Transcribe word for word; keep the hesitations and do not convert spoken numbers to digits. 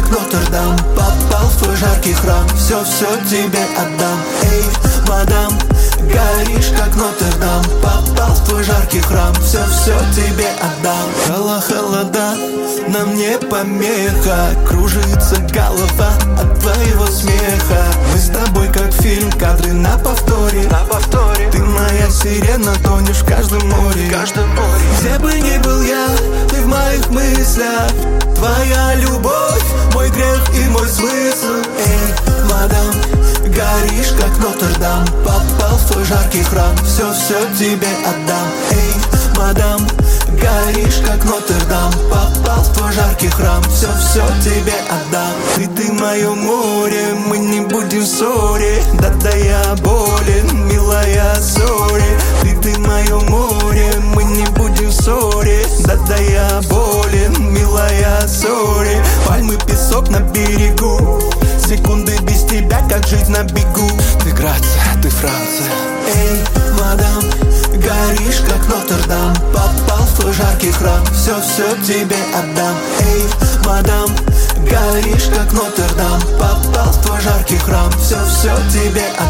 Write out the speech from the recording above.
как Нотр-Дам. Попал в твой жаркий храм, все-все тебе отдам. Эй, мадам, горишь как Нотр-Дам. Попал в твой жаркий храм, все-все тебе отдам. Хала холода, нам не помеха. Кружится голова от твоего смеха. Мы с тобой как фильм, кадры на повторе, на повторе. Ты моя сирена, тонешь в каждом море, в каждом море. Где бы ни был я, ты в моих мыслях. Твоя любовь, мой грех и мой смысл. Эй, мадам, горишь как Нотр-Дам. Попал в твой жаркий храм, все-все тебе отдам. Эй, мадам, горишь как Нотр-Дам. Попал в твой жаркий храм, все-все тебе отдам. Ты, ты мое море, мы не будем в ссоре. Да-да, я болен, милая, сори. Ты, ты мое море, мы не будем в ссоре. Да-да, я болен, милая, сори. Пальмы, песок на берегу, секунды без тебя, как жить на бегу. Ты Грация, ты Франция. Эй, мадам, горишь как Нотр-Дам. Попал в твой жаркий храм, все-все тебе отдам. Эй, мадам, горишь как Нотр-Дам. Попал в твой жаркий храм, все-все тебе отдам.